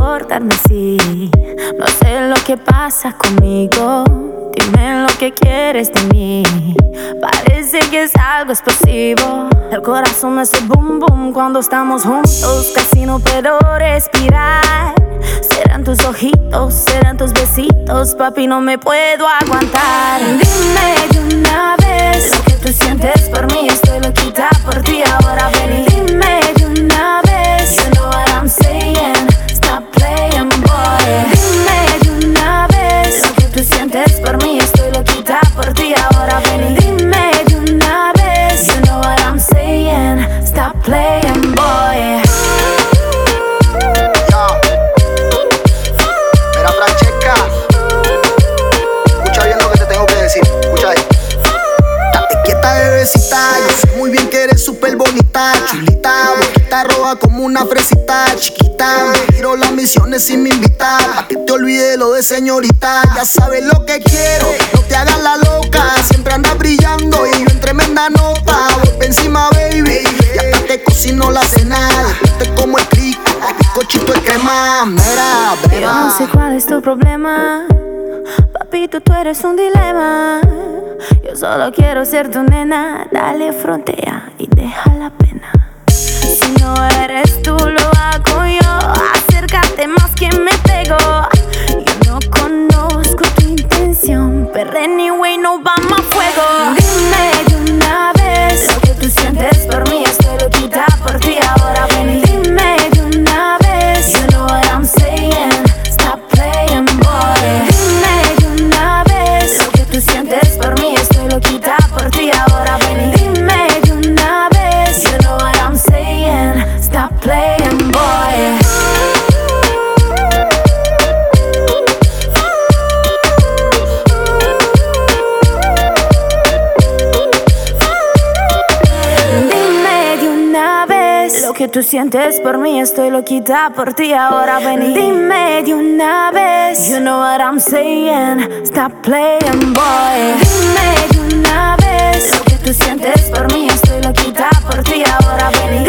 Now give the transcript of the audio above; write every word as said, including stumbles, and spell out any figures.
comportarme así. No sé lo que pasa conmigo. Dime lo que quieres de mí. Parece que es algo explosivo. El corazón me hace boom boom cuando estamos juntos. Casi no puedo respirar. Serán tus ojitos, serán tus besitos. Papi, no me puedo aguantar. Dime de una vez lo que tú sientes por mí. Estoy loquita por ti, ahora ven y dime de una vez. You know what I'm saying, stop playing, boy. Dime de una vez lo que tú sientes por mí. Estoy loquita por ti, ahora ven y dime de una vez. You know what I'm saying, stop playing, boy. Yo sé muy bien que eres súper bonita, chulita, boquita roja como una fresita, chiquita. Me tiro las misiones sin me invitar, pa' que te olvides lo de señorita. Ya sabes lo que quiero, no te hagas la loca. Siempre andas brillando y yo en tremenda nota. Voy pa' encima, baby, y hasta te cocino la cena. Después te como el crico, el bizcochito de crema. Mira, beba. Yo no sé cuál es tu problema, papito, tú eres un dilema. Yo solo quiero ser tu nena. Dale, frontea y deja la pena. Si no eres tú, lo hago yo. Acércate más que me pego. Yo no conozco tu intención, pero anyway no vamos a fuego. Dime de una vez lo que tú sientes por mí. Estoy loquita por ti, ahora ven y dime de una vez. You know what I'm saying, stop playing, boy. Dime de una vez lo que tú sientes por mí. Estoy loquita por ti, ahora ven y dime de una vez. You know what I'm saying, stop playing, boy. Dime de una vez lo que tú sientes por mí. Estoy loquita por ti, ahora ven y dime de una vez. You know what I'm saying, stop playing, boy. Dime de una vez lo que tú sientes por mí. Estoy loquita por ti, ahora ven y